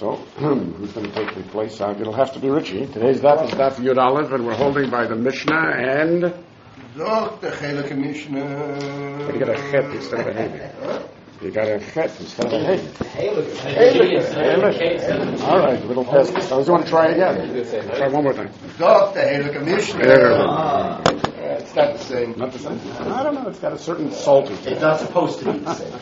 So, who's going to take the place? It'll have to be Richie. Today's daf is daf Yud Aleph, and we're holding by the Mishnah and... Zog the Chelek Mishnah. You got a chet instead of a hey. You got a chet instead of a hey. All right, little test. I just want to try again. Try one more time. Zog the Chelek Mishnah. It's not the same. Not the same? I don't know. It's got a certain salty taste. It's not supposed to be the same.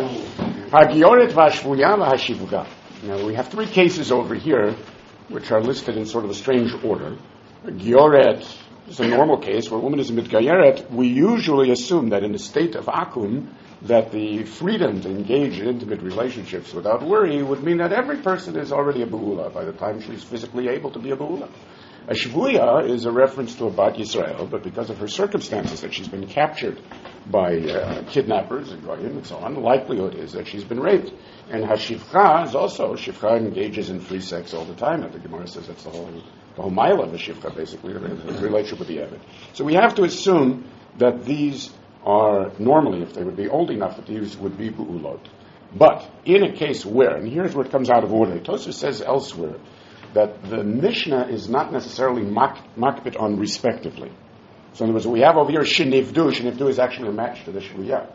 Hagioret v'ashvuya v'hashivuga. Now, we have three cases over here, which are listed in sort of a strange order. Gioret is a normal case where a woman is mitgayeret. We usually assume that in the state of akum, that the freedom to engage in intimate relationships without worry would mean that every person is already a be'ula by the time she's physically able to be a be'ula. A shvuya is a reference to a bat Yisrael, but because of her circumstances that she's been captured by kidnappers and goyim and so on, the likelihood is that she's been raped. And hashivcha is also, shivcha engages in free sex all the time. I think the Gemara says that's the whole mile of the shivcha, basically, the relationship with the Eved. So we have to assume that these are, normally, if they would be old enough, that these would be bu'ulot. But in a case where, and here's where it comes out of order, Tosfos says elsewhere, that the Mishnah is not necessarily makbid on respectively. So in other words, we have over here shenivdu. Shenivdu is actually a match to the shvuya.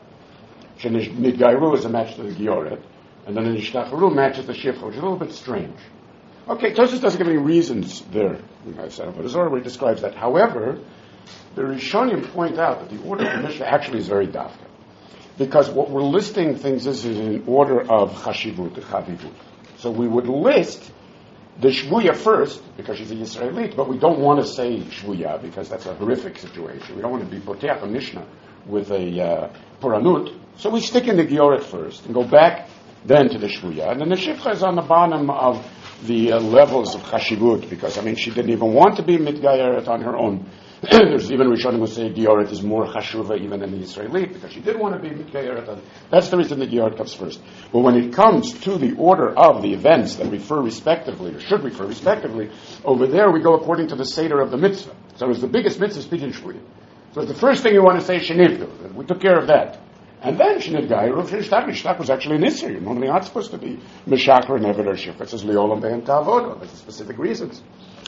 Shenidgayru is a match to the gioret. And then the nishtachru matches the shivcha, which is a little bit strange. Okay, Tosfos doesn't give any reasons there. But his order where he describes that. However, the Rishonim point out that the order of the Mishnah actually is very dafka. Because what we're listing things is in order of chashivut, chavivut. So we would list the shvuya first, because she's a Yisraelit, but we don't want to say shvuya, because that's a horrific situation. We don't want to be poteach a Mishnah with a poranut. So we stick in the gioret first, and go back then to the shvuya. And then the shivcha is on the bottom of the levels of chashivut, because, she didn't even want to be mitgayeret on her own. There's even Rishonim who say gioret is more chashuva even than the Yisraelit, because she did want to be mitgayeret. That's the reason the gioret comes first. But when it comes to the order of the events that refer respectively, or should refer respectively, over there we go according to the seder of the mitzvah. So it's the biggest mitzvah speaking shvuya. So the first thing you want to say is shenivdu. We took care of that. And then shenidgayru shenishtak was actually an issue. You're normally not supposed to be mishaker and eved or shivcha. It says liolam behem ta'avodah. There's specific reasons.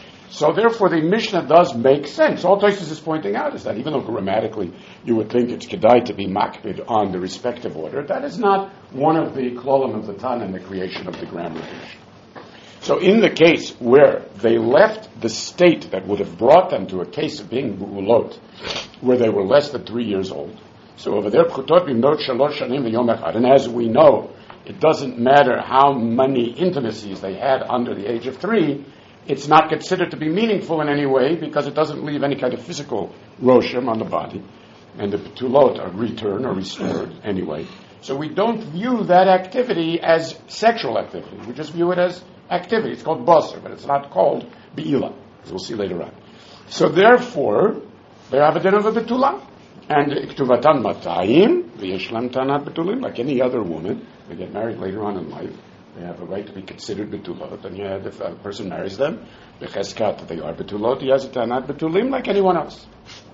So therefore, the Mishnah does make sense. All Tosfos is pointing out is that even though grammatically you would think it's kedai to be makbid on the respective order, that is not one of the klolim of the Tana in the creation of the grammar of the Mishnah. So in the case where they left the state that would have brought them to a case of being bu'ulot, where they were less than 3 years old, so over there, pchutot bimnot shalosh shanim v'yom echad, and as we know, it doesn't matter how many intimacies they had under the age of 3, it's not considered to be meaningful in any way because it doesn't leave any kind of physical roshem on the body. And the petulot are returned or restored anyway. So we don't view that activity as sexual activity. We just view it as activity. It's called basar, but it's not called be'ila, as we'll see later on. So therefore, they have a din of a betulah. And iktuvatan matayim, v'yeshlam tanat betulim, like any other woman, they get married later on in life. They have a right to be considered betulot, and yet if a person marries them, becheskat, that they are betulot, he has a tanat betulim like anyone else.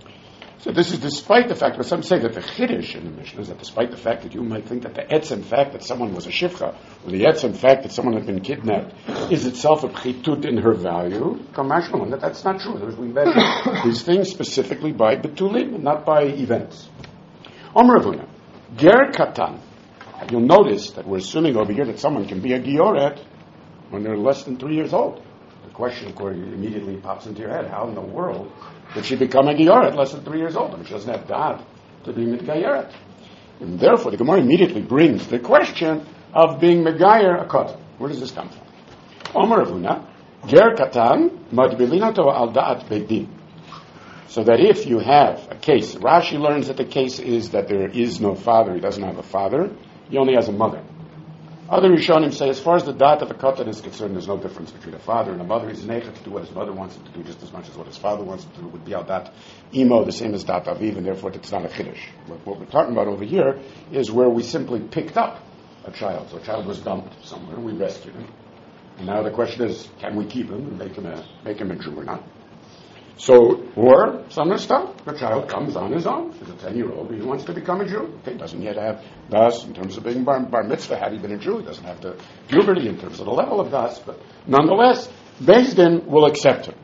So this is despite the fact, but some say that the chiddush in the Mishnah is that despite the fact that you might think that the etzem fact that someone was a shivcha, or the etzem fact that someone had been kidnapped, is itself a pchitut in her value, that that's not true. We measure these things specifically by betulim, not by events. Omer Ravuna, ger katan. You'll notice that we're assuming over here that someone can be a gioret when they're less than 3 years old. The question, of course, immediately pops into your head: how in the world did she become a gioret less than 3 years old? She doesn't have dad to be mitgayeret. And therefore, the Gemara immediately brings the question of being megayer a katan. Where does this come from? Omer Ravuna, ger katan madbilinato al da'at beidin. So that if you have a case, Rashi learns that the case is that there is no father, he doesn't have a father, he only has a mother. Other Rishonim say, as far as the dat of a katan is concerned, there's no difference between a father and a mother. He's nechet to do what his mother wants him to do just as much as what his father wants him to do. It would be al dat imo, the same as dat aviv, and therefore it's not a chiddush. What we're talking about over here is where we simply picked up a child. So a child was dumped somewhere, and we rescued him. And now the question is, can we keep him and make him a Jew or not? So, or some stuff, the child comes on his own. He's a 10-year-old, he wants to become a Jew. He doesn't yet have das in terms of being bar mitzvah. Had he been a Jew, he doesn't have the puberty in terms of the level of das. But nonetheless, Beis Din will accept him.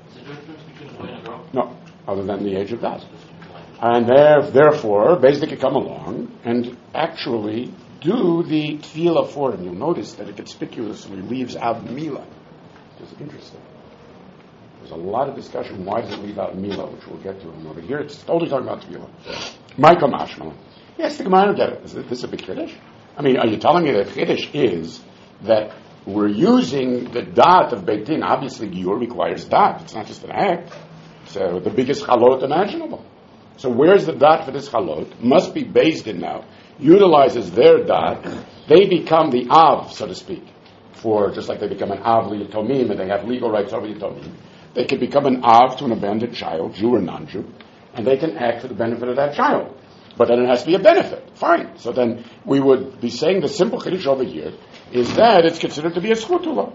No, other than the age of das. And therefore, Beis Din can come along and actually do the tefillah for him. You'll notice that it conspicuously leaves out Mila, which is interesting. There's a lot of discussion. Why does it leave out Mila, which we'll get to in a moment. Here it's totally talking about Tefillah. Michael Mashma. Yes, the Gemara get it. Is this a big Kiddush? I mean, are you telling me that Kiddush is that we're using the dot of Beit Din? Obviously, Giur requires dot. It's not just an act. It's the biggest chalot imaginable. So where's the dot for this chalot? Must be Beis Din now. Utilizes their dot. They become the Av, so to speak. For just like they become an Av Liyatomim and they have legal rights over Yatomim. They can become an Av to an abandoned child, Jew or non-Jew, and they can act for the benefit of that child. But then it has to be a benefit. Fine. So then we would be saying the simple Kiddush over here is that it's considered to be a schutula.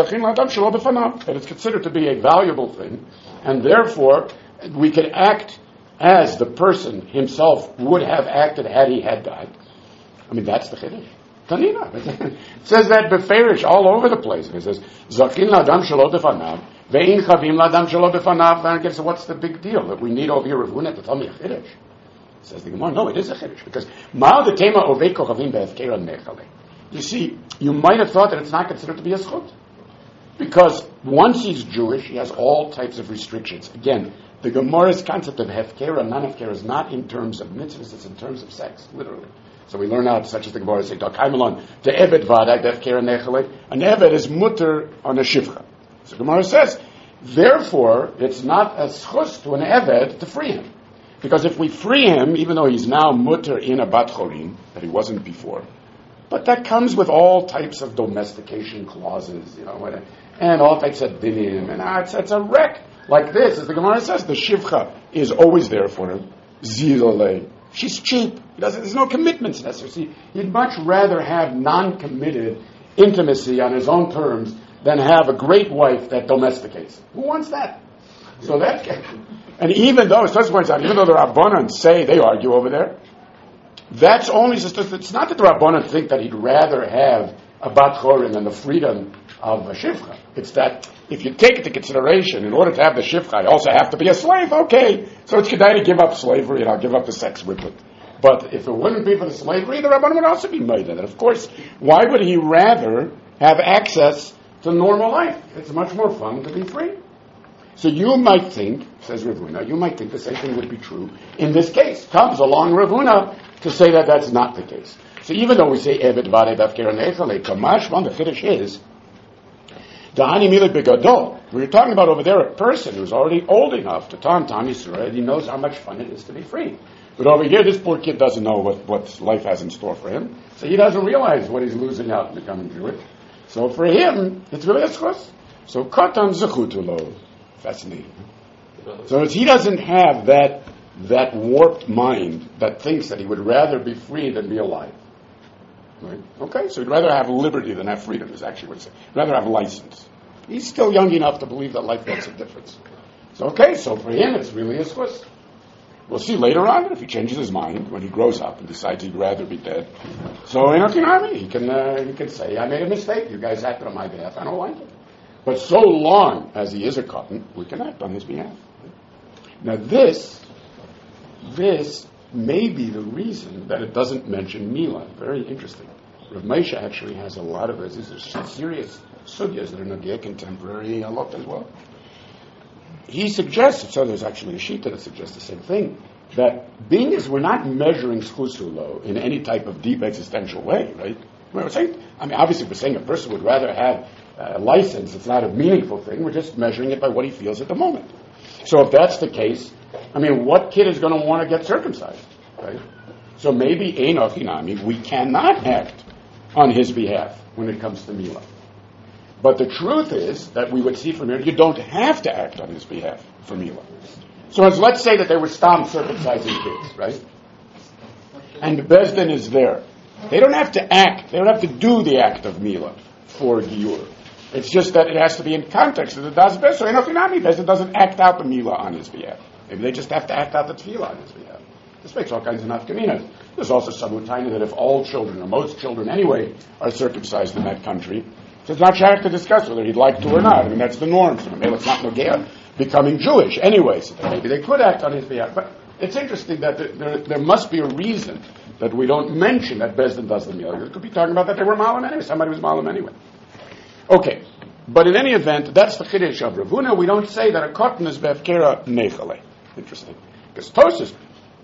That it's considered to be a valuable thing, and therefore we can act as the person himself would have acted had he had died. I mean, that's the Kiddush. Tanina. It says that beferish all over the place. It says, Zakin ladam shelo befanav, ve'in chavim ladam shelo befanav. And so what's the big deal that we need over here Rav Huna to tell me a Kiddush? Says the Gemara, no, it is a Kiddush. Because ma'al the tema ovei kochavim be'efkera nechale. You see, you might have thought that it's not considered to be a schut. Because once he's Jewish, he has all types of restrictions. Again, the Gemara's concept of hefkera, non-hefkera, is not in terms of mitzvahs, it's in terms of sex, literally. So we learn out, such as the Gemara says, the Eved Vadag, hefkera nechale. An Eved is mutter on a shivcha. So the Gemara says, therefore, it's not a schus to an Eved to free him. Because if we free him, even though he's now mutter in a bat chorin, that he wasn't before, but that comes with all types of domestication clauses, and all types of dinim, and it's a wreck. Like this, as the Gemara says, the shivcha is always there for him. Zilale. She's cheap. There's no commitments necessary. He'd much rather have non-committed intimacy on his own terms than have a great wife that domesticates. Who wants that? So that, and even though, so points out, even though the Rabbanan say, they argue over there, that's only, it's not that the Rabbanan think that he'd rather have a bat chorin than the freedom of a shivcha. It's that if you take into consideration, in order to have the shivcha, I also have to be a slave. Okay, so it's kedai to give up slavery, and I'll give up the sex with it. But if it wouldn't be for the slavery, the Rabbanan would also be made. And of course, why would he rather have access to normal life? It's much more fun to be free. So you might think, says Rav Huna, you might think the same thing would be true in this case. Comes along Rav Huna to say that that's not the case. So even though we say Eved Vade Bafkera Nechale, Kamashvan, the Kiddush is Dahani Milik Begadol. We're talking about over there a person who's already old enough to Tam Yisrael. He knows how much fun it is to be free. But over here, this poor kid doesn't know what life has in store for him. So he doesn't realize what he's losing out in becoming Jewish. So for him, it's really a schus. So Katan Zechutulo. Fascinating. So he doesn't have that warped mind that thinks that he would rather be free than be alive. Right? Okay, so he'd rather have liberty than have freedom, is actually what he's saying. He'd rather have license. He's still young enough to believe that life makes a difference. So okay, so for him it's really a schus. We'll see later on if he changes his mind when he grows up and decides he'd rather be dead. So in Okinami, he can say, I made a mistake. You guys acted on my behalf. I don't like it. But so long as he is a cotton, we can act on his behalf. Now this may be the reason that it doesn't mention Mila. Very interesting. Rav Moshe actually has a lot of these are serious sugyas that are Nagaya contemporary a lot as well. He suggests, so there's actually a shita that suggests the same thing, that being as we're not measuring schusulo in any type of deep existential way, right? We're saying, obviously we're saying a person would rather have a license. It's not a meaningful thing. We're just measuring it by what he feels at the moment. So if that's the case, what kid is going to want to get circumcised, right? So maybe Ein Ochinami, we cannot act on his behalf when it comes to Mila. But the truth is that we would see from here, you don't have to act on his behalf for Mila. So let's say that they were stam circumcising kids, right? And the Beis Din is there. They don't have to act. They don't have to do the act of Mila for Giur. It's just that it has to be in context of the Das Bezdin. So Enochinami Bezdin doesn't act out the Milah on his behalf. Maybe they just have to act out the Tefillah on his behalf. This makes all kinds of nafkaminas. There's also some who tell you that if all children, or most children anyway, are circumcised in that country, so it's not shaykh to discuss whether he'd like to or not. I mean, that's the norm. So maybe it's not Nogea becoming Jewish anyway, so maybe they could act on his behalf. But it's interesting that there must be a reason that we don't mention that Bezdin does the Milah. It could be talking about that they were Malam anyway. Somebody was Malam anyway. Okay. But in any event, that's the Chiddush of Rav Huna. We don't say that a cotton is Befkera Nechale. Interesting. Because Tosfos...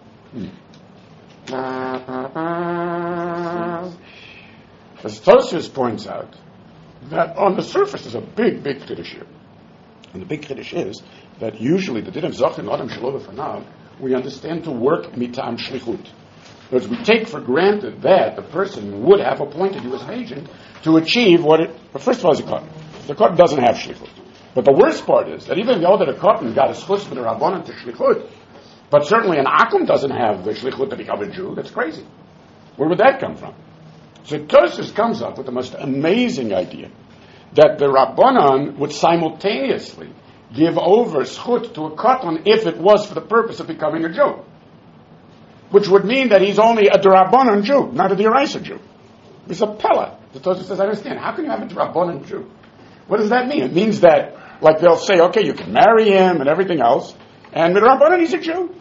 As Tosfos points out, that on the surface is a big Chiddush here. And the big Chiddush is that usually the Din of Zachin Adam Shalom B'fanav, we understand to work mitam shlichut. Because we take for granted that the person would have appointed you as an agent to achieve what it... But first of all, it's a cotton. The cotton doesn't have shlichut. But the worst part is that even though that a cotton got a schus with a rabbanon to shlichut, but certainly an akum doesn't have the shlichut to become a Jew. That's crazy. Where would that come from? So Tosfos comes up with the most amazing idea that the rabbanon would simultaneously give over schut to a cotton if it was for the purpose of becoming a Jew. Which would mean that he's only a D'Rabbanan Jew, not a D'Oraisa Jew. It's a Pella. The Tosfos says, I understand. How can you have a D'Rabbanan Jew? What does that mean? It means that, like they'll say, okay, you can marry him and everything else, and with D'Rabbanan he's a Jew.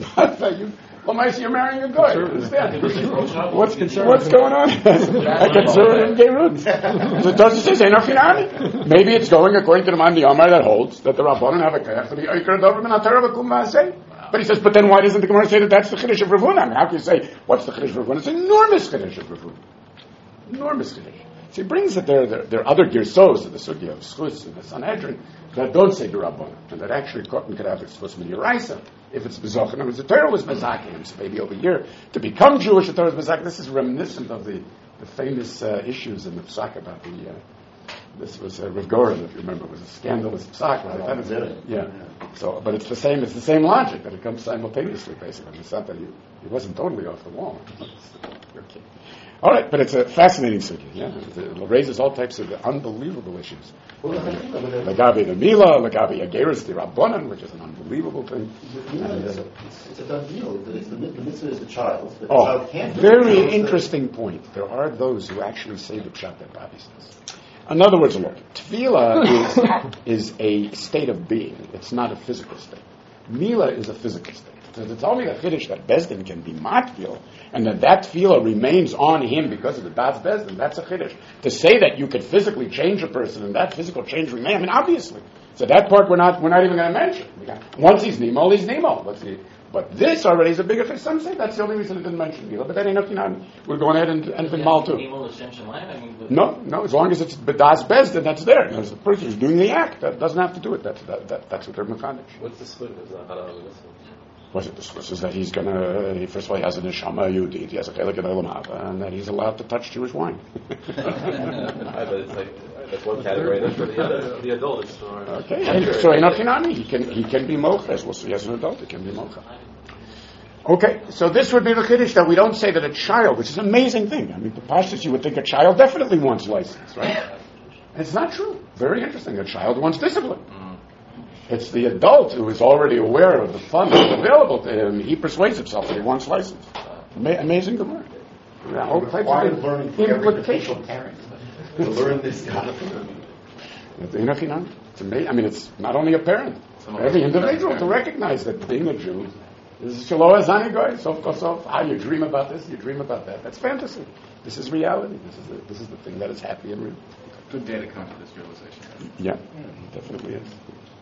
You're marrying a guy. Understand? What's going on? I consider him gay roots. So Tosfos says, maybe it's going according to the Mandi Omar that holds that the Rabbanan have to be Eikar Dovrim and Atara V'kum Ma'aseh. But he says, but then why doesn't the Gemara say that that's the Chiddush of Rav Huna? I mean, how can you say, what's the Chiddush of Rav Huna? It's an enormous Chiddush of Rav Huna. Enormous Chiddush. So he brings that there are other Girsos of the Sugya of Schus and the Sanhedrin that don't say D'Rabbanan, and that actually Cotton could have Schus Midiraisa if it's Bezach. In other words, the Torah was Mezakim, so maybe over here, to become Jewish, the Torah was Mezakim. This is reminiscent of the famous issues in the Psak about the... This was Rav Goren, if you remember, it was a scandalous psak, right? Yeah. So, but it's the same logic that it comes simultaneously, basically. It's not that he wasn't totally off the wall. Okay. All right, but it's a fascinating subject. Yeah, it raises all types of unbelievable issues. Lagabi the Mila, Lagabi Ageris the Rabbanan, which is an unbelievable thing. It's a done deal. The mitzvah is the child. But the child can't very interesting point. There are those who actually say the pshat that Bobby says. In other words, look, tefillah is a state of being. It's not a physical state. Mila is a physical state. So to tell me the Chiddush that Bezdin can be matfil, and that tefillah remains on him because of the Das Bezdin, that's a Chiddush. To say that you could physically change a person and that physical change remains, I mean, obviously. So that part we're not even going to mention. Once he's Nemo, he's Nemo. But this already is a bigger thing. Some say that's the only reason it didn't mention Mila. But that ain't nothing. We're going ahead and been mal too. No. As long as it's B'das Bezdin, that's there. As the person who's doing the act, that doesn't have to do it. That's what they're mechanic. What's the split? What's it? The split is that he's gonna. First of all, he has a neshama yudit. He has a chelik in Olam Haba, and that he's allowed to touch Jewish wine. But it's like that's one category. That's for the adult. Okay, so Enochinami, he can be mocha. We'll see as an adult, he can be mocha. Okay, so this would be the Chiddush that we don't say that a child, which is an amazing thing. I mean, the pashtus, you would think a child definitely wants license, right? And it's not true. Very interesting. A child wants discipline. It's the adult who is already aware of the fun that's available to him. He persuades himself that he wants license. Amazing Gemara. All types of implications. To learn this stuff. It's amazing. I mean, it's not only a parent, every individual to recognize that being a Jew is Shaloah Zanigoy, Sof Kosof. How you dream about this, you dream about that. That's fantasy. This is reality. This is the thing that is happy and real. Good day to come to this realization. Yeah, definitely is.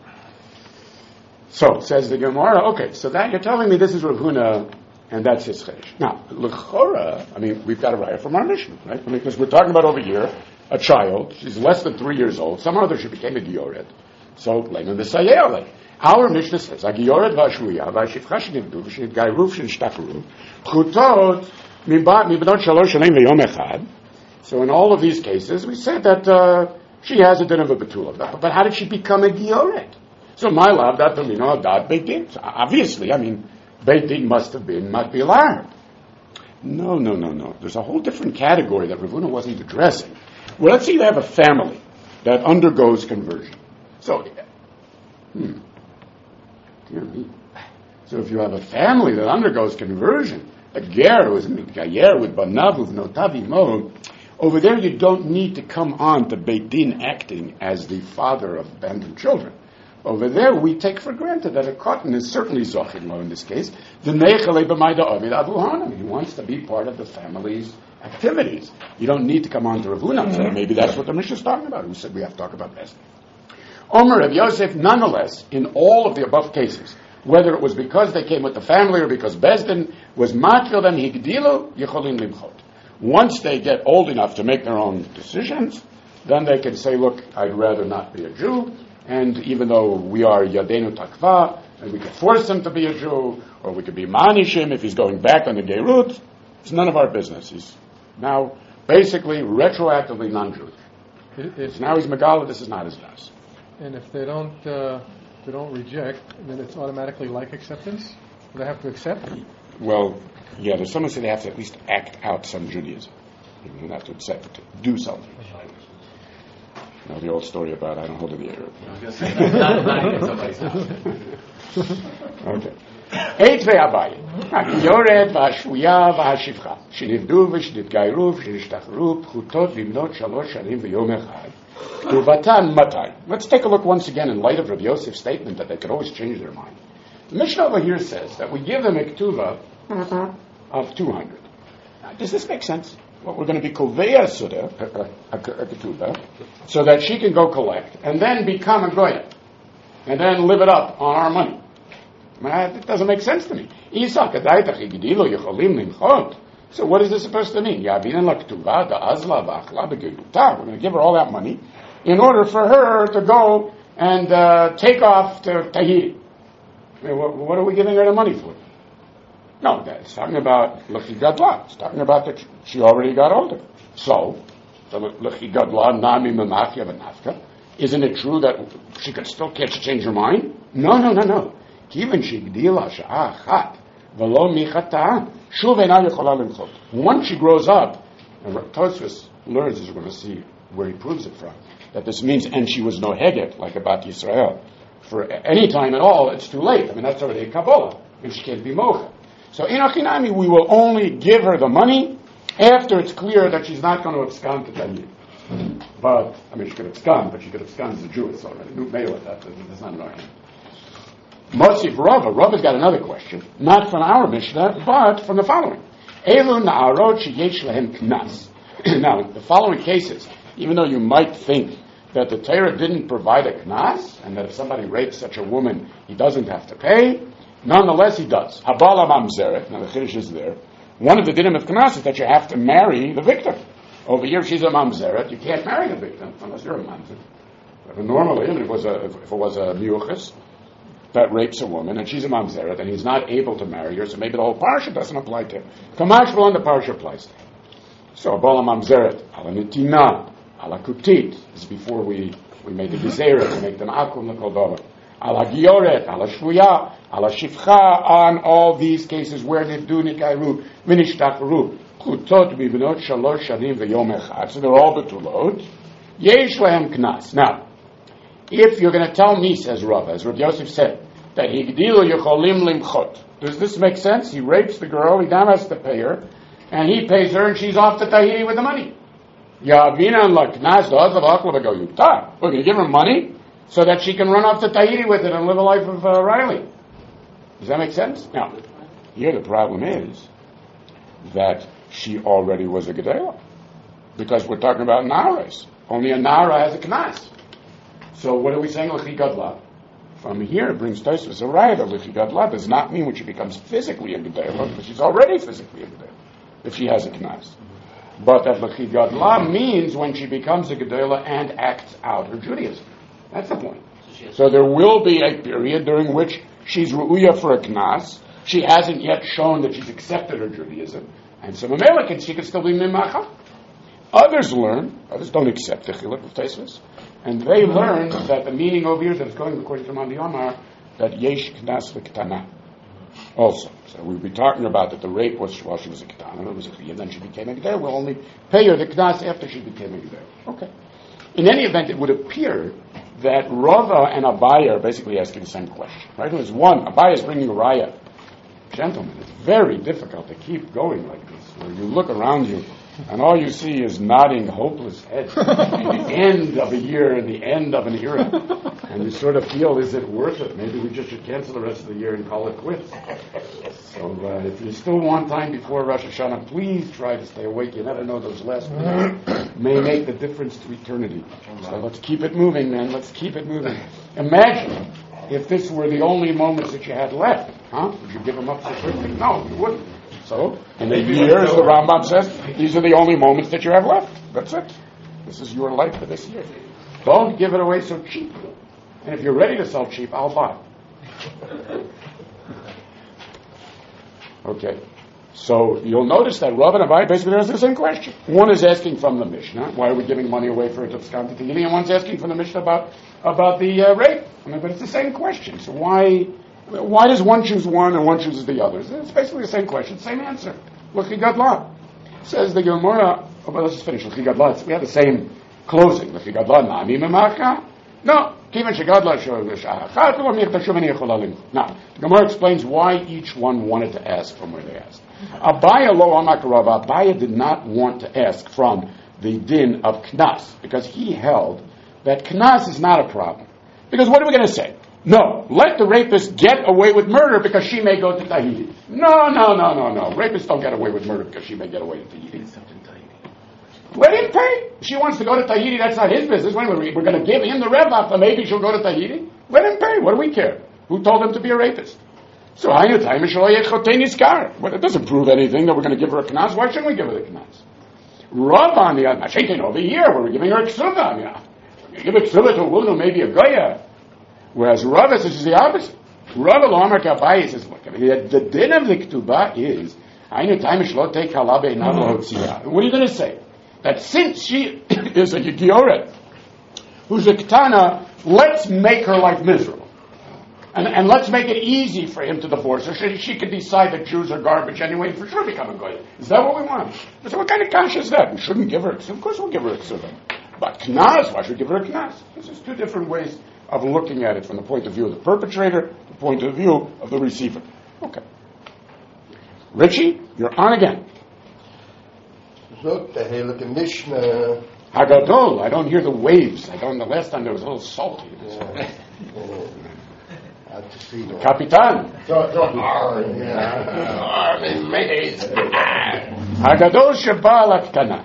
So, says the Gemara, okay, so that you're telling me this is Rav Huna, and that's his Chiddush. Now, L'chora, I mean, we've got a raya from our Mishnah, right? I mean, because we're talking about over here, a child, she's less than 3 years old, somehow or other she became a Gioret. So, Leiman V'Sayeh. Our Mishnah says, a Gioret V'Ashvuya, V'Ashivcha Sh'nivdu, V'Sh'nivgayruf Sh'nishtakru, Chutot, Mibadot Shalosh Shalem V'Yom Echad. So in all of these cases, we said that she has a din of a Betula. But how did she become a Gioret? So my love, that Domino, that Beit Din. So obviously, I mean, Beit Din must have been Matbilar. No. There's a whole different category that Rav Huna wasn't addressing. Well, let's say you have a family that undergoes conversion. So, dear me. So if you have a family that undergoes conversion, a ger who is mitgayer with banav uvnotav imo, over there you don't need to come on to Beit Din acting as the father of abandoned children. Over there we take for granted that a cotton is certainly zochid lo in this case. The neichale b'mayda ovid avuhanim. He wants to be part of the family's activities. You don't need to come on to Rav Huna. So maybe that's what the Mishnah is talking about. Who said we have to talk about this? Omer Rav Yosef, nonetheless, in all of the above cases, whether it was because they came with the family or because Bezdin was matkil them higdilu yicholim limchot. Once they get old enough to make their own decisions, then they can say, look, I'd rather not be a Jew, and even though we are Yadenu Takva, and we could force him to be a Jew, or we could be Manishim if he's going back on the Geirut, it's none of our business. He's now basically retroactively non-Jewish. Now he's Megala, this is not his das. And if they don't reject, then it's automatically like acceptance? Do they have to accept? Well, yeah, there's someone say they have to at least act out some Judaism. You don't have to accept, to do something. You know the old story about I don't hold to the Arab. I was going to say, not even somebody's house. Okay. Eight ve'abayi. Yored v'ashvuya v'hashivcha. Shenivdu v'shnitgayru v'shnishtacharu pchutot v'imnot shalosh shanim v'yom echad. Ktuvatan matai. Let's take a look once again in light of Rav Yosef's statement that they could always change their mind. The Mishnah over here says that we give them a ktuva of 200. Now, does this make sense? Well, we're going to be koveya suda, a ktuva, so that she can go collect and then become a goya and then live it up on our money. It doesn't make sense to me. So what is this supposed to mean? We're going to give her all that money in order for her to go and take off to Tahiti. I mean, what are we giving her the money for? No, it's talking about L'chi Gadla. It's talking about that she already got older. So L'chi Gadla, Nami Memachya V'nafka. Isn't it true that she could still change her mind? No. Once she grows up, and Tosfos learns, as we're going to see where he proves it from, that this means, and she was no heget, like about Yisrael, for any time at all, it's too late. I mean, that's already a Kabbalah, and she can't be mocha. So in Achinami, we will only give her the money after it's clear that she's not going to abscond to Talmud. But, I mean, she could abscond, but she could abscond as a Jewess already. That's not an argument. Mosif Rava's got another question, not from our Mishnah, but from the following. Elu na'arot sheyesh lehem knas. Now, the following cases, even though you might think that the Torah didn't provide a knas, and that if somebody rapes such a woman, he doesn't have to pay, nonetheless he does. Habala mamzeret, now the Chiddush is there. One of the dinim of knas is that you have to marry the victim. Over here, she's a mamzeret, you can't marry the victim unless you're a mamzer. Normally, if it was a miuchas that rapes a woman, and she's a mamzeret, and he's not able to marry her, so maybe the whole parsha doesn't apply to her. Kamash v'lon, the parsha applies to her. So, Abala mamzeret, ala nitina, ala kutit, this is before we made the gezerah to make them akum l'koldova, ala gioret, ala shvuya, ala shifcha, on all these cases where they do nikayru, minishtacharu, kutot b'bnot shalosh shanim v'yom echad, so they're all betulot, yesh lehem knas. Now, if you're going to tell me, says Rav, as Rav Yosef said, that higdilu yecholim limchot, does this make sense? He rapes the girl, he now has to pay her, and he pays her, and she's off to Tahiti with the money. We're going to give her money so that she can run off to Tahiti with it and live a life of Riley. Does that make sense? Now, here the problem is that she already was a Gedela, because we're talking about Naras. Only a Nara has a Knas. So what are we saying, L'chi Gadla? From here it brings Tosfos a raya that L'chi Gadla does not mean when she becomes physically a Gedela, because she's already physically a Gedela, if she has a Knas. But that L'chi Gadla means when she becomes a Gedela and acts out her Judaism. That's the point. So there will be a period during which she's Ru'uya for a Knas. She hasn't yet shown that she's accepted her Judaism. And so Mamela, she can still be Mimacha. Others don't accept the Chiluk of Tosfos. And they learn that the meaning over here that is going according to Mandi Omar, that Yesh Knas V'Ketana also. So we'll be talking about that the rape was while she was a Ketana, it was a Chiyah, then she became a Gedel. We'll only pay her the Knas after she became a Gedel. Okay. In any event, it would appear that Rava and Abaye are basically asking the same question, right? There's one, Abaye is bringing a raya. Gentlemen, it's very difficult to keep going like this, where you look around you and all you see is nodding, hopeless heads at the end of a year and the end of an era. And you sort of feel, is it worth it? Maybe we just should cancel the rest of the year and call it quits. So if you still want time before Rosh Hashanah, please try to stay awake. You never know, those last minutes may make the difference to eternity. So let's keep it moving, man. Let's keep it moving. Imagine if this were the only moments that you had left. Would you give them up so quickly? No, you wouldn't. So, in a year, as the Rambam says, these are the only moments that you have left. That's it. This is your life for this year. Don't give it away so cheap. And if you're ready to sell cheap, I'll buy. Okay. So, you'll notice that Rav and Abaye basically ask the same question. One is asking from the Mishnah, why are we giving money away for a Tufskan Tihili? And one's asking from the Mishnah about the rape. But it's the same question. So why does one choose one and one chooses the others? It's basically the same question, same answer. L'chi gadla. Says the Gemara, let's just finish. L'chi gadla, we have the same closing. L'chi gadla, nami memacha? No. Kivan shegadla sh'achachat, lo mirta shumeni yecholalim. Now, the Gemara explains why each one wanted to ask from where they asked. Abaye lo amak Rav. Abaye did not want to ask from the din of knas, because he held that knas is not a problem. Because what are we going to say? No, let the rapist get away with murder because she may go to Tahiti. No. Rapists don't get away with murder because she may get away to Tahiti. Let him pay. If she wants to go to Tahiti, that's not his business. We're going to give him the revach, so maybe she'll go to Tahiti. Let him pay. What do we care? Who told him to be a rapist? So, it doesn't prove anything that we're going to give her a knas. Why shouldn't we give her the knas? Rav on the other hand, over here, we're giving her a ksuva. Give a ksuva to a woman who may be a goya. Whereas Rav says the opposite. Rav Lomar Kabayi says, look, the din of the ketubah is, what are you going to say? That since she is a gioret, who's a ketana, let's make her life miserable. And let's make it easy for him to divorce her. She could decide that Jews are garbage anyway and for sure become a goy. Is that what we want? So what kind of kasha is that? We shouldn't give her a ksuva. Of course we'll give her a ksuva. But knas, why should we give her a knas? This is two different ways of looking at it from the point of view of the perpetrator, the point of view of the receiver. Okay. Richie, you're on again. Look, the Heilige Mishnah. Hagadol, I don't hear the waves. The last time there was a little salty. Kapitan. Hagadol sheba al haktana.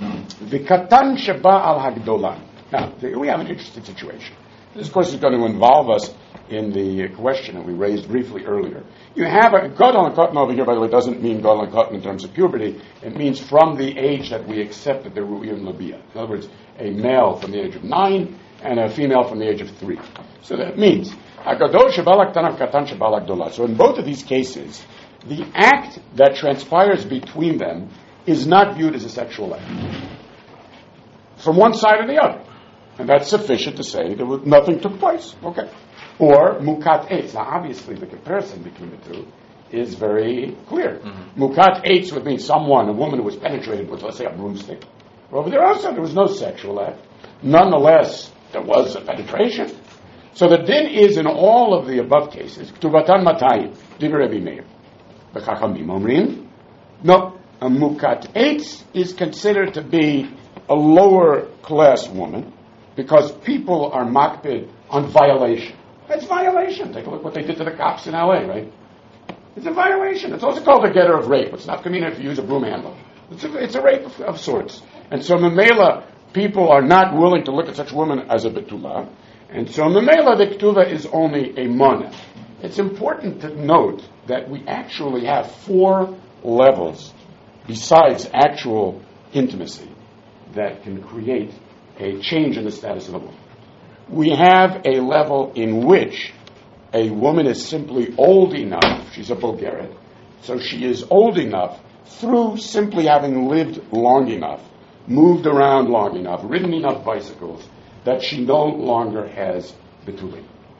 V'katan sheba al hagdola. Now, we have an interesting situation. This, of course, is going to involve us in the question that we raised briefly earlier. You have a gadol and katan over here, by the way, doesn't mean gadol and katan in terms of puberty. It means from the age that we accept that they're ru'iyim labiyah. In other words, a male from the age of 9 and a female from the age of 3. So that means hagadol shebalak tanam katan shebalak dola. So in both of these cases, the act that transpires between them is not viewed as a sexual act from one side or the other. And that's sufficient to say that nothing took place. Okay. Or mukat eitz. Now, obviously, the comparison between the two is very clear. Mm-hmm. Mukat eitz would mean a woman who was penetrated with, let's say, a broomstick. But over there also, there was no sexual act. Nonetheless, there was a penetration. So the din is in all of the above cases. Ktubatan matayim. Divrei Rabbi Meir. B'chachamim omrim. No, a mukat eitz is considered to be a lower class woman, because people are makbid on violation. That's violation. Take a look what they did to the cops in L.A., right? It's a violation. It's also called a getter of rape. It's not convenient if you use a broom handle. It's a rape of sorts. And so Memela, people are not willing to look at such a woman as a betula. And so Memela, the ketula is only a monah. It's important to note that we actually have 4 levels besides actual intimacy that can create a change in the status of the woman. We have a level in which a woman is simply old enough, she's a Bulgarian, so she is old enough through simply having lived long enough, moved around long enough, ridden enough bicycles, that she no longer has betulim.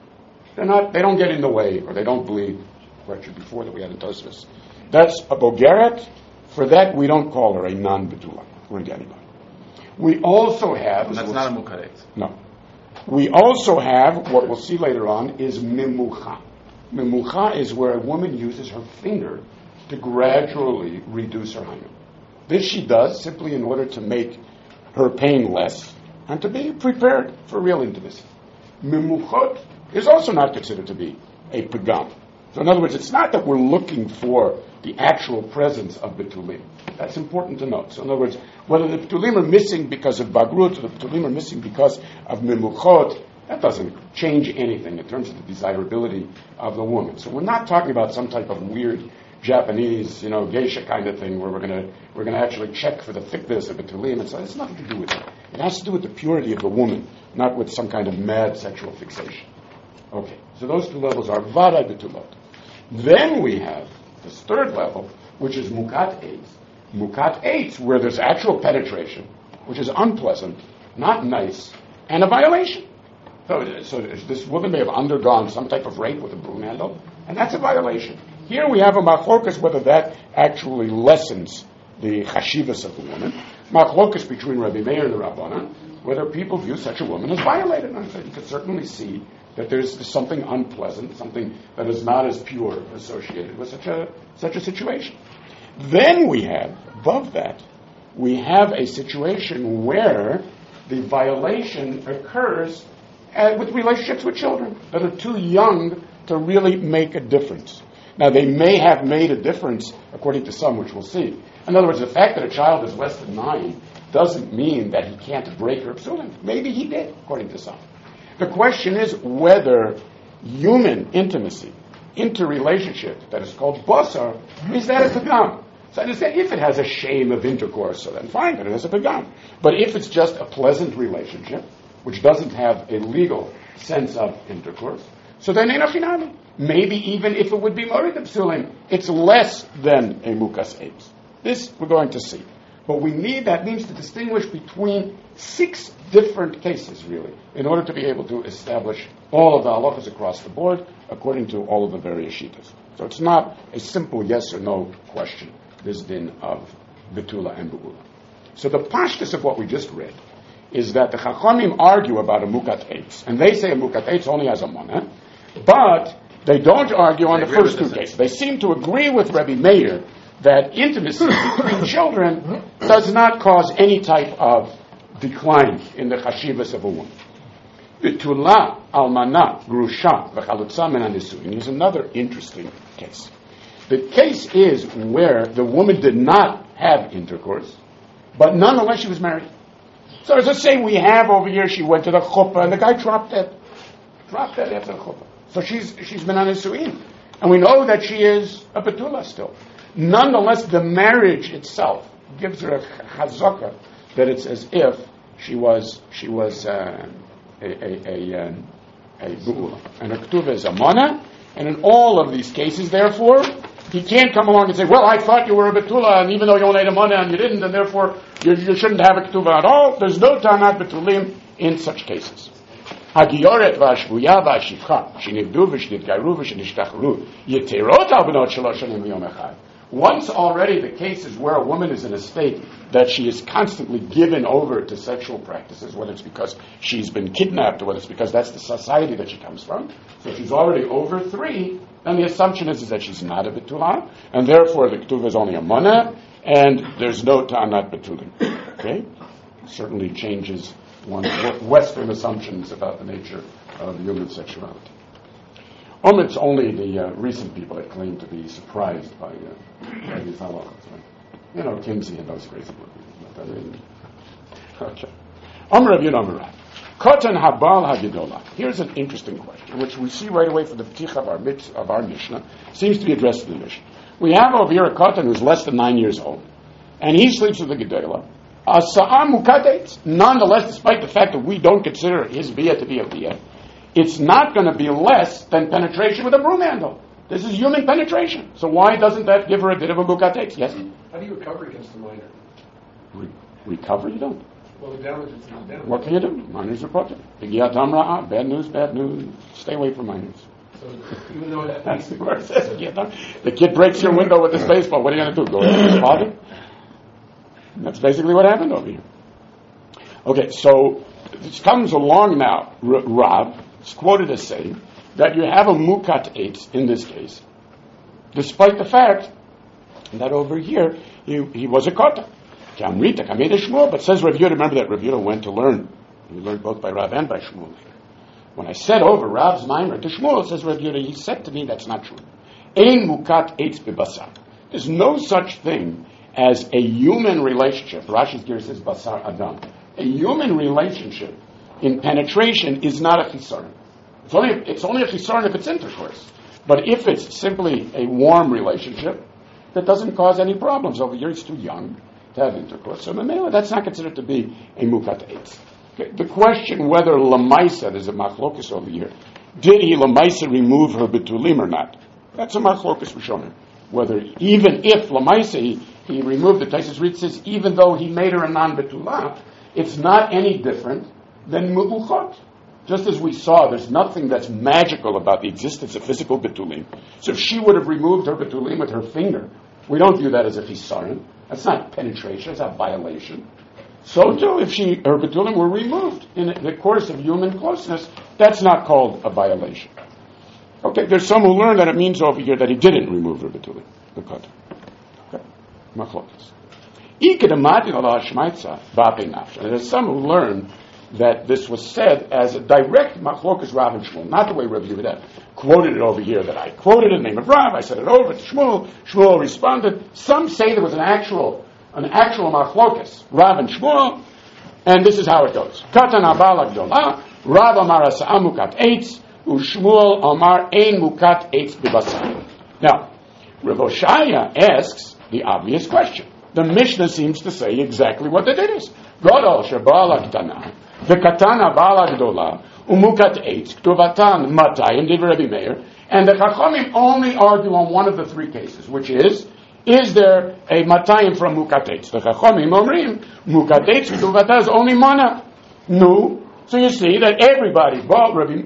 They don't get in the way, or they don't bleed. Question before that we had in Tosfos. That's a Bulgarian. For that, we don't call her a non-betula. We're going to get anybody. We also have... That's not a mukaret. No. We also have, what we'll see later on, is memucha. Memucha is where a woman uses her finger to gradually reduce her hymen. This she does simply in order to make her pain less and to be prepared for real intimacy. Memuchot is also not considered to be a pagam. So in other words, it's not that we're looking for the actual presence of betulim. That's important to note. So in other words, whether the betulim are missing because of bagrut or the betulim are missing because of memuchot, that doesn't change anything in terms of the desirability of the woman. So we're not talking about some type of weird Japanese, geisha kind of thing where we're gonna actually check for the thickness of betulim. And so it's nothing to do with it. It has to do with the purity of the woman, not with some kind of mad sexual fixation. Okay, so those two levels are vaday betulot. Then we have this third level, which is mukat eitz. Mukat eitz, where there's actual penetration, which is unpleasant, not nice, and a violation. So this woman may have undergone some type of rape with a broom handle, and that's a violation. Here we have a machlokas whether that actually lessens the chashivas of the woman. Machlokas between Rabbi Meir and the Rabbanan, whether people view such a woman as violated. And so you can certainly see that there's something unpleasant, something that is not as pure associated with such a situation. Then we have, above that, we have a situation where the violation occurs with relationships with children that are too young to really make a difference. Now, they may have made a difference, according to some, which we'll see. In other words, the fact that a child is less than 9 doesn't mean that he can't break her psulim. Maybe he did, according to some. The question is whether human intimacy, interrelationship, that is called basar, is that a pagam? So I say if it has a shame of intercourse, so then fine, but it is a pagam. But if it's just a pleasant relationship, which doesn't have a legal sense of intercourse, so then ein achinami. Maybe even if it would be morid psulim, it's less than a mukas eitz. This we're going to see. But that means to distinguish between 6 different cases, really, in order to be able to establish all of the halachas across the board, according to all of the various shittas. So it's not a simple yes or no question, this din of betula and be'ula. So the pashtus of what we just read is that the chachamim argue about a mukat eitz, and they say a mukat eitz only has a mana, but they don't argue on the first 2 cases. They seem to agree with Rabbi Meir that intimacy between children does not cause any type of decline in the chashivas of a woman. Betula, almana, grusha, v'chalutza min hanisuin is another interesting case. The case is where the woman did not have intercourse, but nonetheless she was married. So let's say we have over here, she went to the chuppah and the guy dropped dead after the chuppah. So she's been on hanisuin. And we know that she is a betula still. Nonetheless, the marriage itself gives her a chazaka that it's as if she was a bu'ula. And her ketuvah is a mana, and in all of these cases, therefore, he can't come along and say, well, I thought you were a betula, and even though you only had a mana and you didn't, and therefore you shouldn't have a ketuvah at all. There's no tanat betulim in such cases. Hagiyoret v'ashvuya v'ashivcha, shenivdu v'shnitgaru v'shnishtacharu, yeterot al benot shalosh shanim v'yom echad. Once already the case is where a woman is in a state that she is constantly given over to sexual practices, whether it's because she's been kidnapped or whether it's because that's the society that she comes from. So if she's already over 3, then the assumption is that she's not a betula, and therefore the ketuvah is only a mana, and there's no ta'anat betulim. Okay? Certainly changes one's Western assumptions about the nature of human sexuality. It's only the recent people that claim to be surprised by these halachas. Right? Kinsey and those crazy movies. Okay. Rav Yonah Kotan Habal Hagidola. Here's an interesting question, which we see right away from the pticha of our Mishnah. Seems to be addressed in the Mishnah. We have over here a Kotan who's less than 9 years old, and he sleeps with the Gedola. Nonetheless, despite the fact that we don't consider his bia to be a bia, it's not going to be less than penetration with a broom handle. This is human penetration. So why doesn't that give her a bit of a mukat eitz? Yes? How do you recover against the minor? Recover? You don't. Well, the damage is not damage. What can you do? Minors are reported. Bad news, bad news. Stay away from minors. So even though that That's the word it says. The kid breaks your window with his baseball. What are you going to do? Go after his father? And that's basically what happened over here. Okay, so this comes along now. Rav is quoted as saying that you have a mukat eitz in this case, despite the fact that over here he was a katan. But says Rav Yehuda, remember that Rav Yehuda went to learn. He learned both by Rav and by Shmuel. When I said over Rav's Maimer to Shmuel, says Rav Yehuda, he said to me that's not true. Ein mukat eitz bebasar. There's no such thing as a human relationship. Rashi's gear says basar adam. A human relationship in penetration is not a chisaron. It's only a chisaron if it's intercourse. But if it's simply a warm relationship, that doesn't cause any problems. Over here, it's too young to have intercourse. So that's not considered to be a mukat eitz. Okay. The question whether Lamaisa, there's a machlokus over here, did he Lamaisa remove her betulim or not? That's a machlokus rishonim. Whether even if Lamaisa he removed the Taisus Rit says even though he made her a non-betulah, it's not any different than mu'uchot. Just as we saw, there's nothing that's magical about the existence of physical betulim. So if she would have removed her betulim with her finger, we don't view that as a chisaron. That's not penetration, it's not violation. So too, if her betulim were removed in the course of human closeness, that's not called a violation. Okay, there's some who learn that it means over here that he didn't remove her betulim, the katan. Okay, machlokas. And there's some who learn that this was said as a direct machlokas Rav and Shmuel, not the way Rav Yehuda quoted it over here, that I quoted in the name of Rav, I said it over to Shmuel, Shmuel responded. Some say there was an actual machlokas, Rav and Shmuel, and this is how it goes. Katan abal agdolah, Rav amar asa'ah mukat eitz, u'Shmuel amar ein mukat eitz b'basar. Now, Rav Oshaya asks the obvious question. The Mishnah seems to say exactly what it is. Godol sheba'al agdana, v'katana ba'al agdolah, umukat eitz, ktuvatan matayim divrei Rabbi Meir, and the Chachamim only argue on one of the three cases, which is there a matayim from mukat eitz? The Chachamim omrim, mukat eitz ktuvata is only mana. No. So you see that everybody, both Rabbi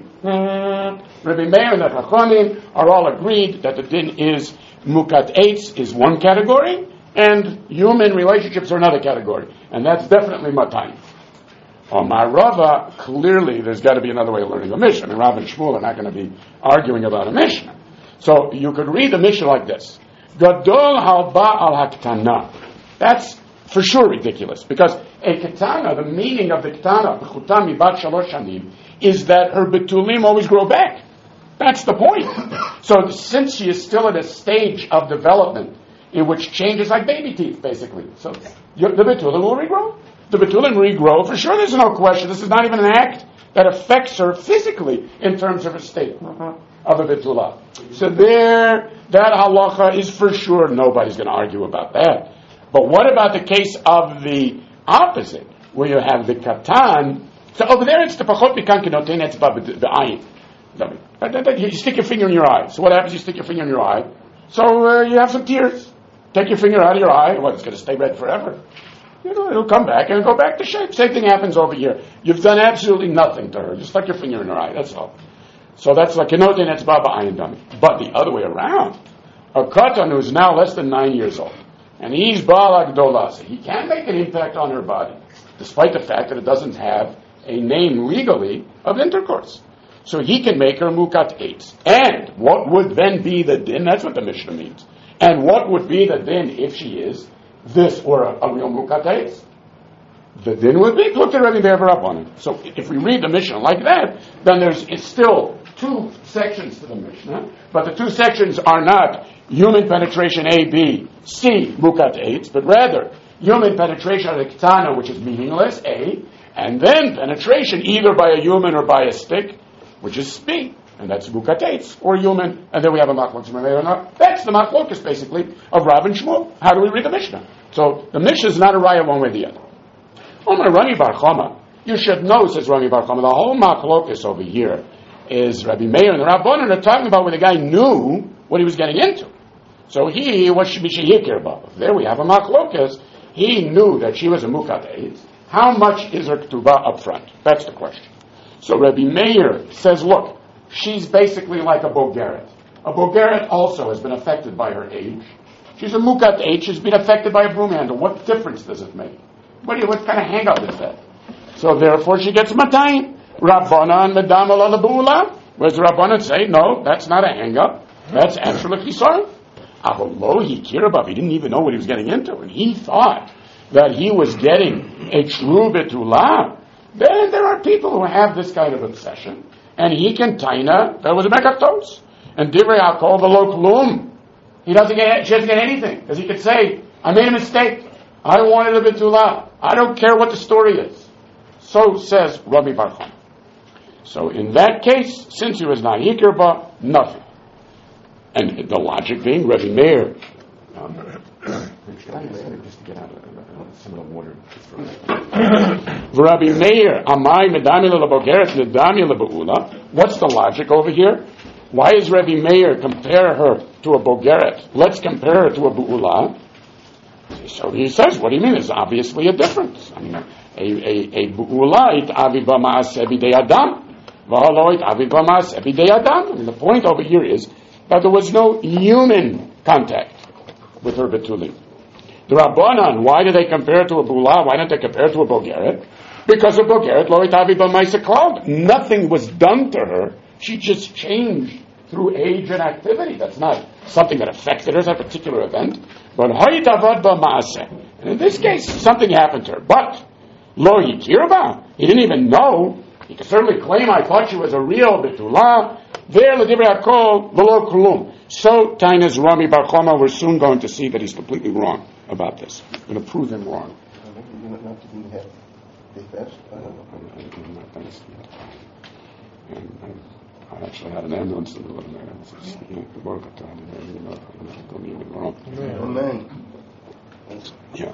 Meir and the Chachamim, are all agreed that the din is mukat eitz is one category, and human relationships are another category. And that's definitely matayim. Omar Rava, clearly there's got to be another way of learning a Mishnah. I mean, Rav and Shmuel are not going to be arguing about a Mishnah. So you could read the Mishnah like this. Gadol halba al haktana. That's for sure ridiculous, because a katana, the meaning of the katana, b'chutam mibat shalosh shanim, is that her betulim always grow back. That's the point. So since she is still at a stage of development in which changes like baby teeth, basically. So the betulim will regrow. The betulim regrow, for sure, there's no question. This is not even an act that affects her physically in terms of her state of a betulah. So that halacha is for sure, nobody's going to argue about that. But what about the case of the opposite, where you have the katan? So over there it's the pachot pikan kenoten etzba b'ayin. You stick your finger in your eye. So what happens? You stick your finger in your eye. So you have some tears. Take your finger out of your eye. What, it's going to stay red forever? It'll come back and it'll go back to shape. Same thing happens over here. You've done absolutely nothing to her. Just stuck your finger in her eye. That's all. So that's like kenoten etzba b'ayin dami. But the other way around, a katan who's now less than 9 years old, and he's Baal Agdolah, so he can make an impact on her body, despite the fact that it doesn't have a name legally of intercourse. So he can make her mukat eitz. And what would then be the din? That's what the Mishnah means. And what would be the din if she is this or a real mukat eitz? The din would be, look at Rabbi Meir up on it. So if we read the Mishnah like that, then it's still two sections to the Mishnah, but the two sections are not human penetration A, B, C, mukat eitz, but rather human penetration of the ketana, which is meaningless, A, and then penetration either by a human or by a stick, which is B, and that's mukat eitz, or human, and then we have a machlokas. That's the machlokas, basically, of Rav and Shmuel. How do we read the Mishnah? So the Mishnah is not a raya one way or the other. Omar Rami Bar Chama, you should know, says Rami Bar Chama, the whole machlokas over here is Rabbi Meir and the Rabbanan are talking about when the guy knew what he was getting into. So what should he care about? There we have a machlokas. He knew that she was a mukat eitz. How much is her ketubah up front? That's the question. So Rabbi Meir says, look, she's basically like a bogeret. A bogeret also has been affected by her age. She's a mukat eitz. She's been affected by a broom handle. What difference does it make? What kind of hang-up is that? So therefore she gets matayim. Rabbanan medam ala lebu'ula. Whereas the Rabbanan say, no, that's not a hang-up. That's actually chisaron. Avolo he kirba. He didn't even know what he was getting into, and he thought that he was getting a true betula. Then there are people who have this kind of obsession, and he can taina that was a mekaftos. And divrei hakol v'lo klum. She doesn't get anything, because he could say, I made a mistake. I wanted a betula. I don't care what the story is. So says Rabbi Bar Chama. So in that case, since he was not hikirba, nothing. And the logic being, Rabbi Meir. Just to get out of some of the water. Rabbi Meir, amai medami lebogeret medami lebeula. What's the logic over here? Why is Rabbi Meir compare her to a bogeret? Let's compare her to a bu'ula. So he says, what do you mean? There's obviously a difference. I mean, a bu'ula it avi b'ma'aseh b'dei adam, v'halo it avi b'ma'aseh b'dei adam. I mean, the point over here is that there was no human contact with her betulim. The Rabbanan, why do they compare it to a bu'ula? Why don't they compare it to a bogeret? Because a bogeret lo it avi b'ma'aseh klal. Nothing was done to her. She just changed through age and activity. That's not something that affected her as a particular event. But and in this case, something happened to her. But lo yikirba, he didn't even know. He could certainly claim, I thought she was a real betula. There l'divrei hakol v'lo klum. So Tainas Rami Bar Chama, we're soon going to see that he's completely wrong about this. We're going to prove him wrong. I actually had an ambulance to deliver Amen. Yeah.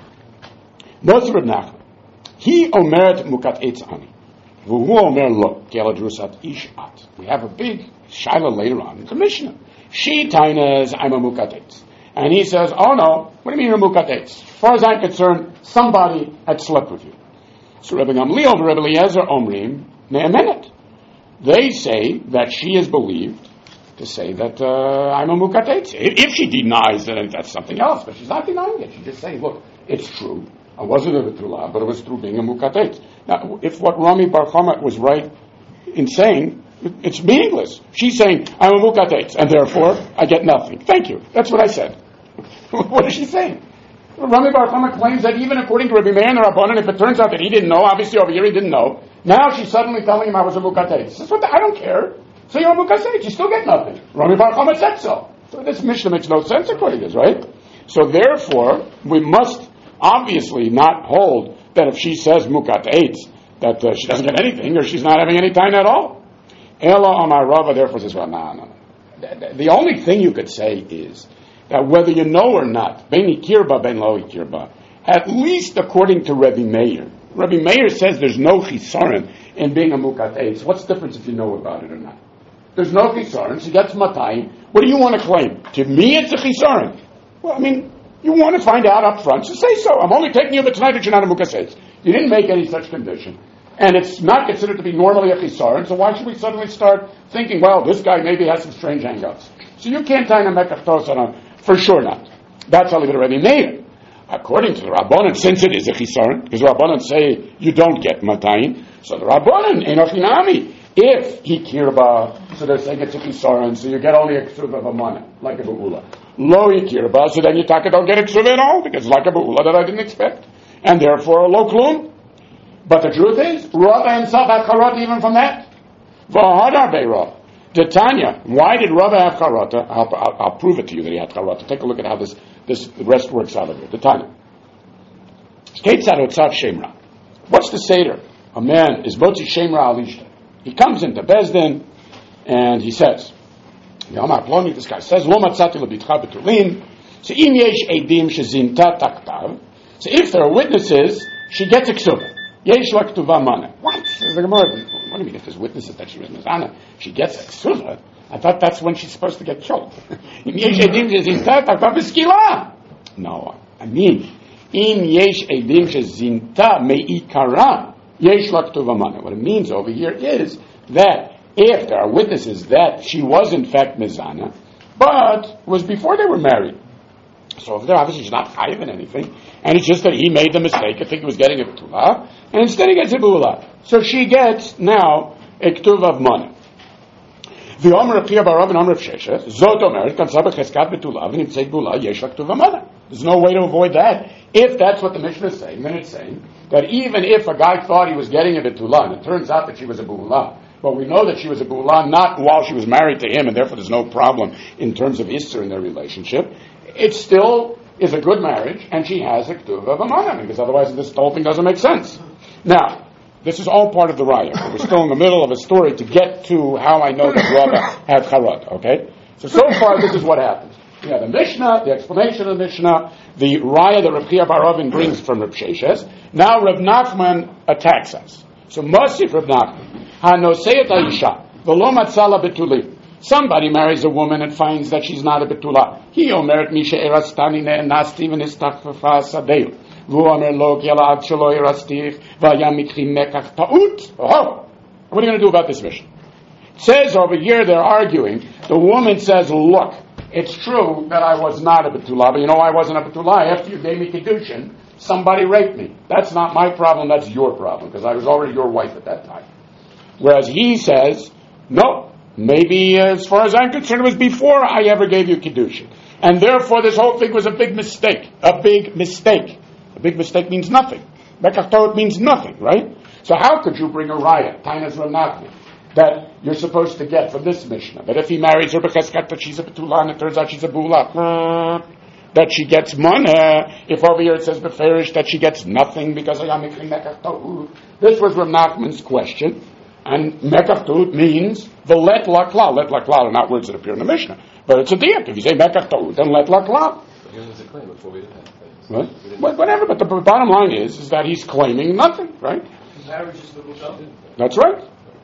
Notes Reb Nachman. He omeret mukat eitz ani. V'hu omer lo. Keladrusat ishat. We have a big shaila later on in the Mishnah. She tainas, I'm a mukat eitz. And he says, oh no, what do you mean you're a mukat eitz? As far as I'm concerned, somebody had slept with you. So Rebbe Gamliel and Rebbe Eliezer omrim ne'emenet. They say that she is believed to say that I'm a mukatetz. If she denies that, that's something else, but she's not denying it. She's just saying, look, it's true. I wasn't a betula, but it was through being a mukatetz. Now, if what Rami Bar Chama was right in saying, it's meaningless. She's saying, I'm a mukatetz, and therefore I get nothing. Thank you. That's what I said. What is she saying? Rami Bar Chama claims that even according to Rabbi Meir and the Rabbanan, if it turns out that he didn't know, obviously over here he didn't know, now she's suddenly telling him I was a mukatetz. I don't care. So you're a mukatetz, you still get nothing. Rami Bar Chama said so. So this Mishnah makes no sense according to this, right? So therefore, we must obviously not hold that if she says mukatetz, that she doesn't get anything, or she's not having any time at all. Ela Amar Rava therefore says, well, no. The only thing you could say is that whether you know or not, ben ikirba, ben lo ikirba, at least according to Rabbi Meir. Rabbi Meir says there's no chisaron in being a mukatetz. What's the difference if you know about it or not? There's no chisaron. She gets matayim. What do you want to claim? To me, it's a chisaron. Well, I mean, you want to find out up front, so say so. I'm only taking you, but tonight that you're not a mukatetz. You didn't make any such condition. And it's not considered to be normally a chisaron, so why should we suddenly start thinking, well, this guy maybe has some strange hang-ups. So you can't tie a mekaftos on him. For sure not. That's how the Rabbi Meir. According to the Rabbanan, since it is a chisaron, because the Rabbanan say you don't get matayim, so the Rabbanan, enochinami, if he kirba, so they're saying it's a chisaron, so you get only a ksuv of a mana, like a bu'ula. Lo kirba, so then you don't get a ksuv at all, because it's like a bu'ula that I didn't expect, and therefore lo klum. But the truth is, Rava himself had charata even from that. V'hadar be'Rav. Tanya, why did Rava have charata? I'll prove it to you that he had charata. Take a look at how this the rest works out of here. Tanya. What's the seder? A man is motzi shemra alishta. He comes into Bezdin and he says, this guy says, Lo matzati lebitcha betulin. So im yesh edim shezinta taktav. So if there are witnesses, she gets a ksuva. Yesh la ktuva mana. What? Says the Gemara. What do you mean if there's witnesses that she was mizana? She gets a ksuva. I thought that's when she's supposed to get killed. No, I mean, in yesh edim shezinta meikara yesh la ktuva mana. What it means over here is that if there are witnesses that she was in fact mizana, but was before they were married, So over there, obviously, she's not chayiv in anything, and it's just that he made the mistake. I think he was getting a betula, and instead he gets a bula. So she gets now a ktuv of money. The Omer of Pia Barav and Omer of Sheshes, Zot Omer, Kansaba Cheskat Betulav, and Imtzeit Bula, Yesh Ktuv Amana. There's no way to avoid that. If that's what the Mishnah is saying, then it's saying that even if a guy thought he was getting a betula, and it turns out that she was a bula, but we know that she was a bula not while she was married to him, and therefore there's no problem in terms of Isser in their relationship, it still is a good marriage, and she has a ktuv of amana, because otherwise this whole thing doesn't make sense. Now, this is all part of the raya. We're still in the middle of a story to get to how I know that Rava had charot, okay? So far this is what happens. We have the Mishnah, the explanation of the Mishnah, the raya that Rav Chia bar Ravin brings from Rav Sheshes. Now Rav Nachman attacks us. So Mosif Rav Nachman, hanoseit ha'isha, v'lo matzala betulim. Somebody marries a woman and finds that she's not a betula. He omeret misha erastani ne'enasti v'nistachfafa sadeu. V'hu omer lo ki ala ad shelo erastich v'ayam mikrim mekach ta'ut. Oh, what are you going to do about this mission? It says over here they're arguing. The woman says, look, it's true that I was not a betula, but you know I wasn't a betula. After you gave me kedushin, somebody raped me. That's not my problem, that's your problem, because I was already your wife at that time. Whereas he says, no, maybe as far as I'm concerned, it was before I ever gave you kedushin. And therefore this whole thing was a big mistake. A big mistake. A big mistake means nothing. Mekach Torah means nothing, right? So how could you bring a riot, Tainas Ranachmi, that you're supposed to get from this Mishnah? That if he marries her b'cheskat, that she's a betula, and it turns out she's a bula, that she gets money. If over here it says beferish, that she gets nothing because of Yamikrim Mekach Torah. This was Rav Nachman's question. And Mekach Torah means the let la klal. Let la klal are not words that appear in the Mishnah. But it's a diak. If you say Mekach Torah, then let la klal. He was a claim before we did that. What? Whatever, but the bottom line is that he's claiming nothing, right? Marriage is the result. That's right.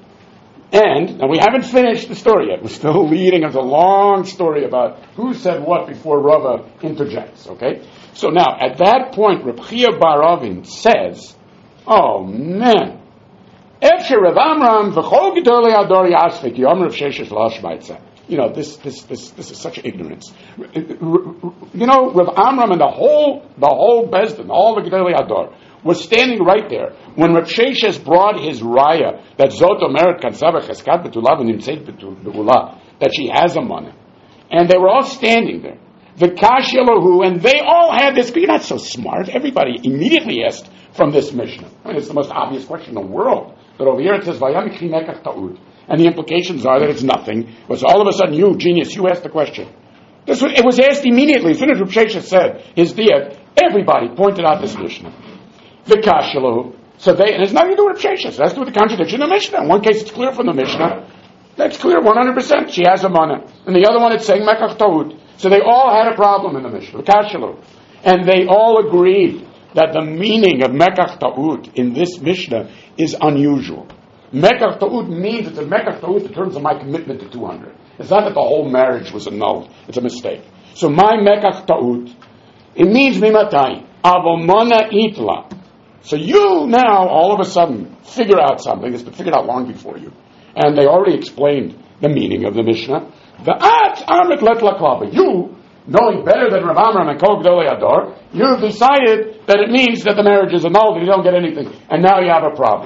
And we haven't finished the story yet. We're still leading. It's a long story about who said what before Rava interjects, okay? So now, at that point, Reb Chia bar Ravin says, oh man, Efshe Rav Amram v'chol gedolei ador yasfik yom Rav Sheshes lo shmaitza. You know, this is such ignorance. You know, Rav Amram and the whole Bezdin, all the Gedolei Hador, was standing right there when Rav Sheshes brought his raya that Zot Omeret Kansava Cheskat Betulav and Nimtzeit Betula, that she has a money. And they were all standing there. The Kash Elohu, and they all had this, but you're not so smart. Everybody immediately asked from this Mishnah. I mean, it's the most obvious question in the world. But over here it says, Vayam Mikri Mekach Ta'ud. And the implications are that it's nothing. But all of a sudden, you, genius, you asked the question. It was asked immediately. As soon as Rav Sheshes said his diak, everybody pointed out this Mishnah. V'kashalu. So and it's nothing to do with Rav Sheshes. It has to do with the contradiction in the Mishnah. In one case, it's clear from the Mishnah. That's clear 100%. She has a mana. And the other one, it's saying Mekach Ta'ud. So they all had a problem in the Mishnah. V'kashalu. And they all agreed that the meaning of Mekach Ta'ud in this Mishnah is unusual. Mekach Ta'ud means it's a Mekach Ta'ud in terms of my commitment to 200. It's not that the whole marriage was annulled. It's a mistake. So my Mekach Ta'ud, it means mimatai, avomona itla. So you now, all of a sudden, figure out something that's been figured out long before you. And they already explained the meaning of the Mishnah. V'at amet let lakla. But you, knowing better than Rav Amram and Kol Gedolei Hador, you've decided that it means that the marriage is annulled and you don't get anything. And now you have a problem.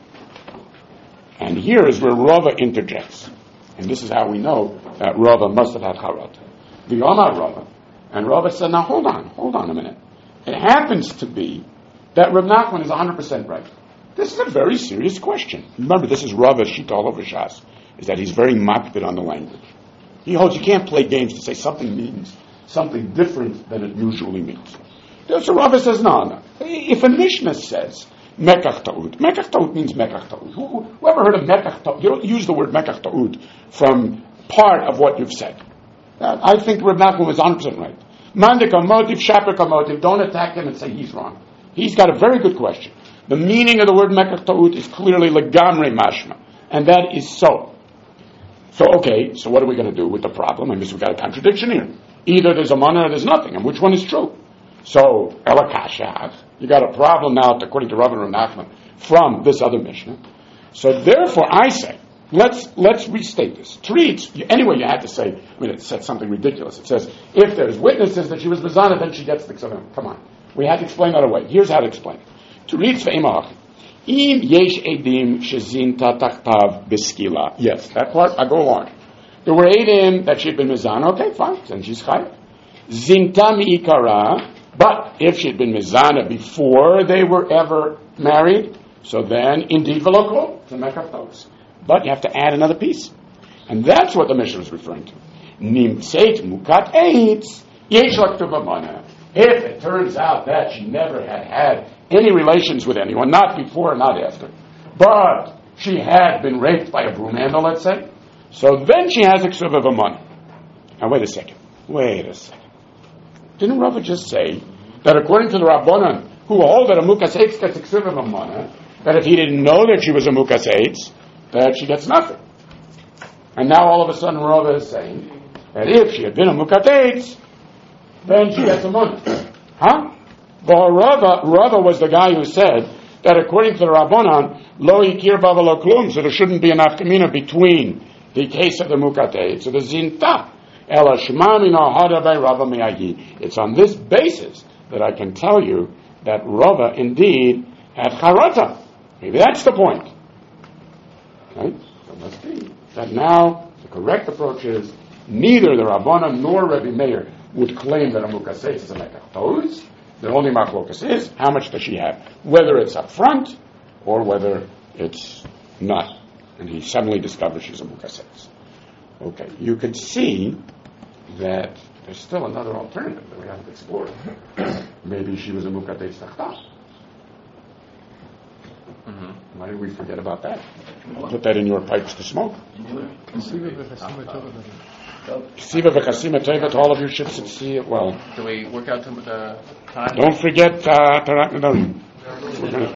And here is where Rava interjects. And this is how we know that Rava must have had charot. The Omar Rava. And Rava said, now hold on a minute. It happens to be that Rav Nachman is 100% right. This is a very serious question. Remember, this is Rava's shita all over Shas, is that he's very makpid on the language. He holds you can't play games to say something means something different than it usually means. So Rava says, no. If a Mishnah says, Mekach Ta'ud. Mekach Ta'ud means Mekach Ta'ud. Who ever heard of Mekach Ta'ud? You don't use the word Mekach Ta'ud from part of what you've said. I think Rav Nachman was 100% right. Mandika motiv, shapika motiv. Don't attack him and say he's wrong. He's got a very good question. The meaning of the word Mekach Ta'ud is clearly legamre mashma. And that is so. So what are we going to do with the problem? I mean, we've got a contradiction here. Either there's a mana or there's nothing. And which one is true? So, Elakashah, you got a problem now, according to Rav and Rav Nachman, from this other Mishnah. So therefore I say let's restate this. Treats, anyway, you had to say, it said something ridiculous. It says, if there's witnesses that she was Mizana, then she gets the ksavim. Come on. We had to explain that away. Here's how to explain it. Treats ve'imach. Im yesh edim shezinta tachtav beskila. Yes, that part, I go along. There were edim that she had been Mizana. Okay, fine. Then she's chayav. Zinta mi'ikara. But if she had been Mizana before they were ever married, so then, indeed, velokol, it's a mekaftos. But you have to add another piece. And that's what the Mishnah is referring to. Nimtzeit mukat eitz, yesh laktuvamana. If it turns out that she never had any relations with anyone, not before, not after, but she had been raped by a broom handle, let's say, so then she has a ksuv of a money. Now, wait a second. Didn't Rava just say that according to the Rabbanan, who hold that a mukas eitz gets a ksuv of a money, that if he didn't know that she was a mukas eitz, that she gets nothing? And now all of a sudden Rava is saying that if she had been a mukas eitz, then she gets a money. Huh? Well, Rava was the guy who said that according to the Rabbanan, lo ikir bava lo klum, so there shouldn't be an afkamina between the case of the mukas eitz and the zinta. Ela shema min ahada by Rava me'ahi. It's on this basis that I can tell you that Rava indeed had charata. Maybe that's the point. Right? So let's see. That now the correct approach is neither the Rabbanan nor Rebbe Meir would claim that a mukas eitz is a mekaftos. The only machlokas is how much does she have, whether it's up front or whether it's not. And he suddenly discovers she's a mukas eitz. Okay, you can see that there's still another alternative that we haven't explored. Maybe she was a mukas eitz tachta. Why did we forget about that? Put that in your pipes to smoke. Ksiva v'chasima tevet, all of you should see it well. Do we work out the time? Don't forget Tarak Nedarim.